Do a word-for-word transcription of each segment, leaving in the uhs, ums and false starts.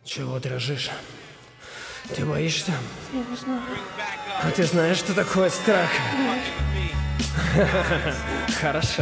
Чего дрожишь? Ты боишься? Я не знаю. А ты знаешь, что такое страх? Хорошо.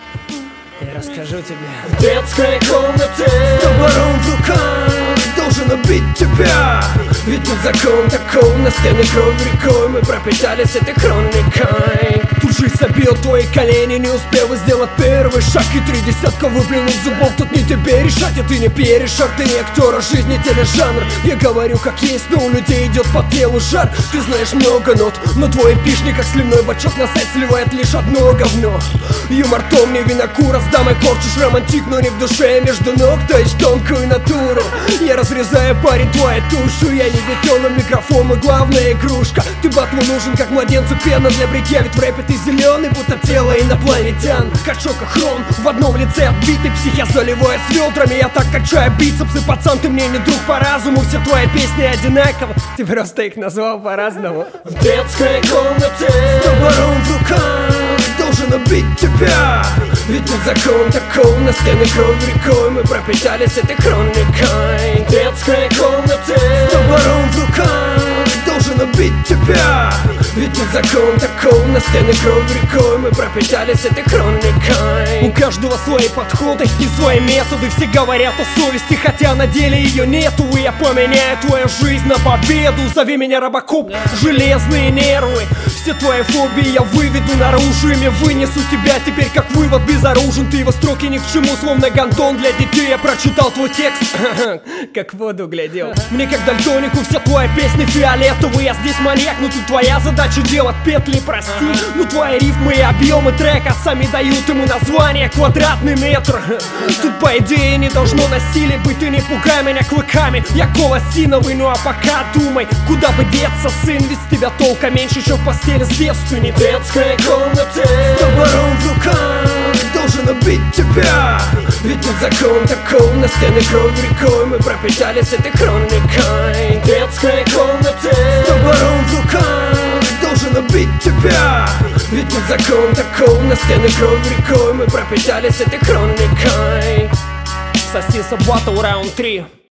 Я расскажу тебе. В детской комнате с топором в руках должен убить тебя. Ведь тут закон такой, на стены кровь рекой. Мы пропитались этой хроникой. Тут жизнь собил твои колени, не успел сделать первый шаг. И три десятка выплюнуть зубов, тут не тебе решать. И ты не перешаг, ты не актер, а жизни тележанр. Я говорю как есть, но у людей идет по телу жар. Ты знаешь много нот, но твой эпишник как сливной бачок на сайт сливает лишь одно говно. Юмор том не винокура, с дамой корчишь романтик, но не в душе, между ног, то есть тонкую натуру. Я разрезаю, парень, твою тушу. Я не бетон, микрофон, мой главная игрушка. Ты батму нужен, как младенцу пена для бритья. Ведь в рэпе ты зеленый, будто тело инопланетян. Качок охрон, в одном лице отбитый псих. Я заливаю с ведрами, я так качаю бицепсы. Пацан, ты мне не друг по разуму. Все твои песни одинаково, ты просто их назвал по-разному. В детской комнате с топором в руках должен убить тебя. Ведь тут закон такой, на стены кровь рекой. Мы пропитались этой хроникой. В детской комнате с топором в руках должен убить тебя. Ведь тут закон такой, на стены кровь рекой. Мы пропитались этой хроникой. У каждого свои подходы и свои методы. Все говорят о совести, хотя на деле ее нету. И я поменяю твою жизнь на победу. Зови меня Робокоп, железные нервы. Все твои фобии я выведу наружу. Ими вынесу тебя теперь как вывод безоружен. Ты его строки ни к чему, словно гандон для детей. Я прочитал твой текст, как в воду глядел. Мне как дальтонику вся твоя песня фиолетовая. Я здесь маньяк, но тут твоя задача делать петли, прости. Ну твои рифмы и объемы трека сами дают ему название квадратный метр. Тут по идее не должно насилия быть. Ты не пугай меня клыками, я колосиновый. Ну а пока думай, куда бы деться, сын. Ведь с тебя толка меньше, чем в постели с девственницей. В детской комнате с топором в руках должен убить тебя. Ведь тут закон такой, на стены кровь рекой. Мы пропитались этой хроникой. В детской комнате с топором в руках должен убить тебя. Ведь тут закон такой, на стены кровь рекой. Мы пропитались этой хроникой. Соси Батл раунд три.